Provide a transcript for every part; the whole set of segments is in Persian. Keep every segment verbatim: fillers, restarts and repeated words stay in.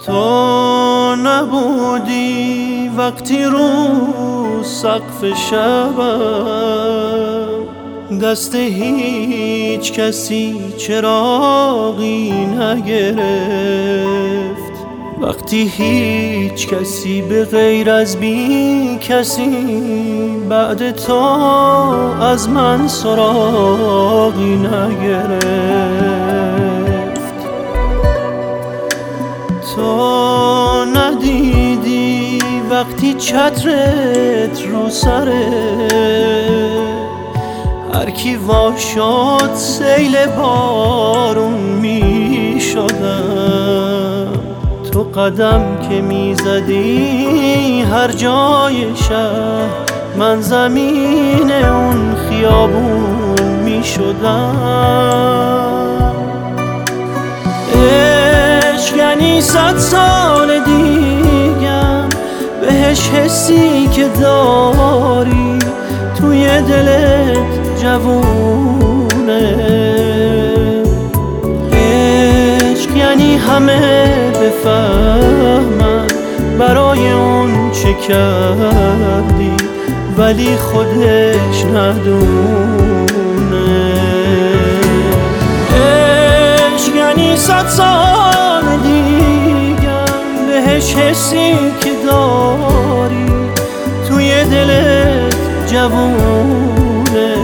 تو نبودی وقتی رو سقف شبم دست هیچ کسی چراغی نگرفت، وقتی هیچ کسی به غیر از بی کسی بعد تو از من سراغی نگرفت. تو ندیدی وقتی چترت رو سره هر کی وا شد سیل بارون می شدم. تو قدم که می زدی هر جای شهر من زمین اون خیابون می شدم. عشق یعنی صد سال دیگم بهش حسی که داری توی دلت جوونه. عشق یعنی همه بفهمن برای اون چه کردی ولی خودش ندونه. عشق یعنی صد سال دیگم بهش حسی که داری توی دلت جوونه.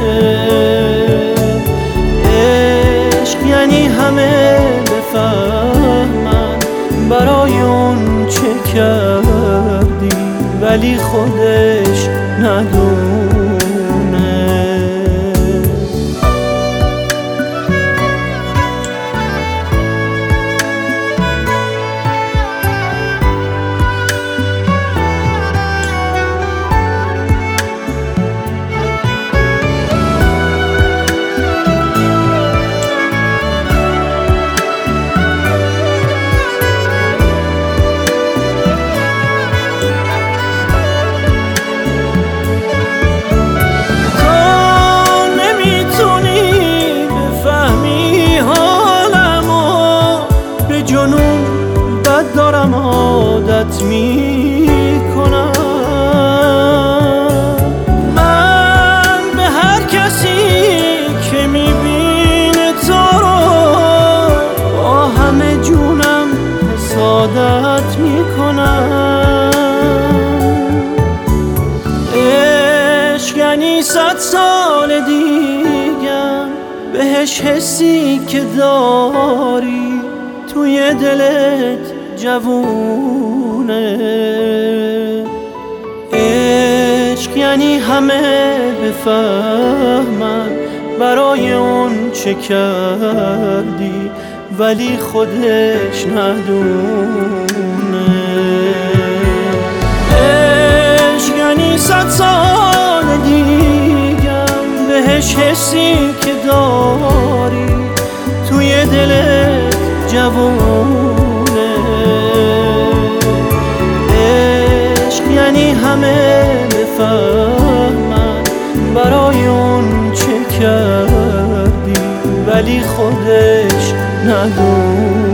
عشق یعنی همه بفهمن برای اون چه کردی ولی خودش ندونه. جنون بد دارم عادت می کنم. من به هر کسی که می بینه تو رو با همه جونم حسادت می کنم. عشق یعنی صد سال دیگم بهش حسی که داری توی دلت جوونه. عشق یعنی همه بفهمن برای اون چه کردی ولی خودش ندونه. عشق یعنی صد سال دیگم بهش حسی که داری توی دلت جوونه. عشق یعنی همه بفهمن برای اون چه کردی ولی خودش ندونه.